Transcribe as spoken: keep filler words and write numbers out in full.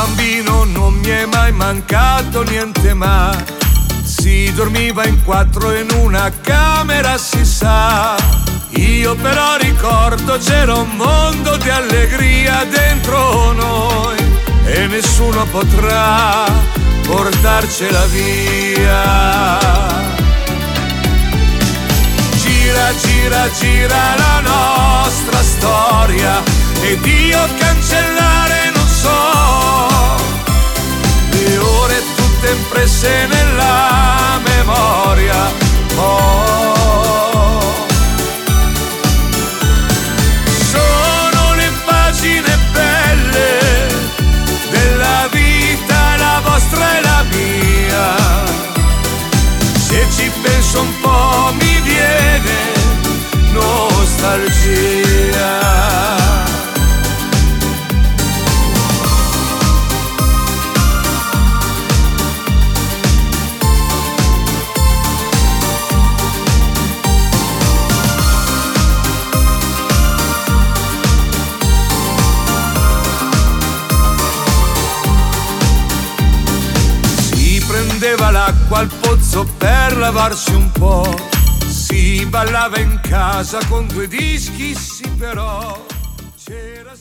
bambino non mi è mai mancato niente, ma si dormiva in quattro in una camera, si sa. Io però ricordo c'era un mondo di allegria dentro noi e nessuno potrà portarcela via. Gira, gira, gira la nostra storia ed io cancellare non so. Le ore tutte impresse nella memoria. Oh, sono le pagine belle della vita, la vostra e la mia. Se ci penso un po' mi viene nostalgia. Prendeva l'acqua al pozzo per lavarsi un po', si ballava in casa con due dischi, sì, però c'era